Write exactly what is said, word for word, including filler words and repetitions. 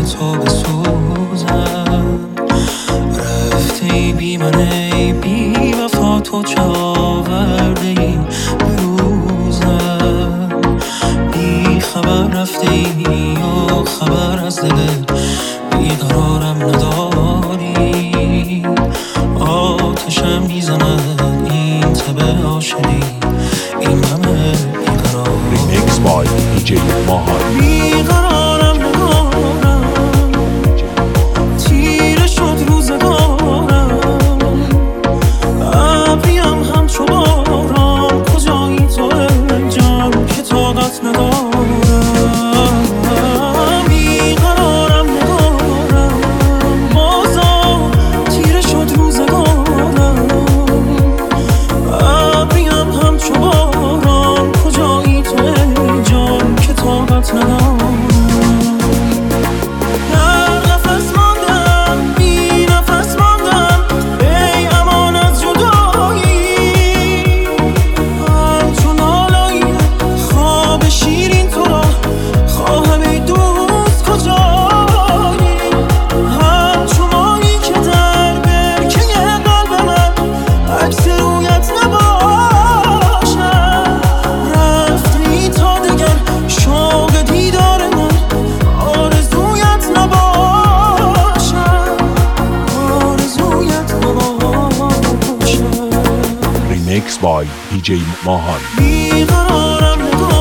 تو بسوزم. رفتی بی من ای بی وفا، تو چه آورده ای به روزم. بی خبر رفتی و خبر از دلت بیقرارم نداری. آتشم میزند این تب عاشقی، این همه بیقرار. ریمیکس بای دی جی ماهان. بیقرارم ندارم، تیره شد روزگارم. ابریم همچو باران، کجایی تو ای جان که طاقت ندارم. بیقرارم ندارم، بازا تیره شد روزگارم. ابریم همچو باران، کجایی تو ای جان که طاقت ندارم. ریمیکس بای دی جی ماهان. بیقرارم نگاه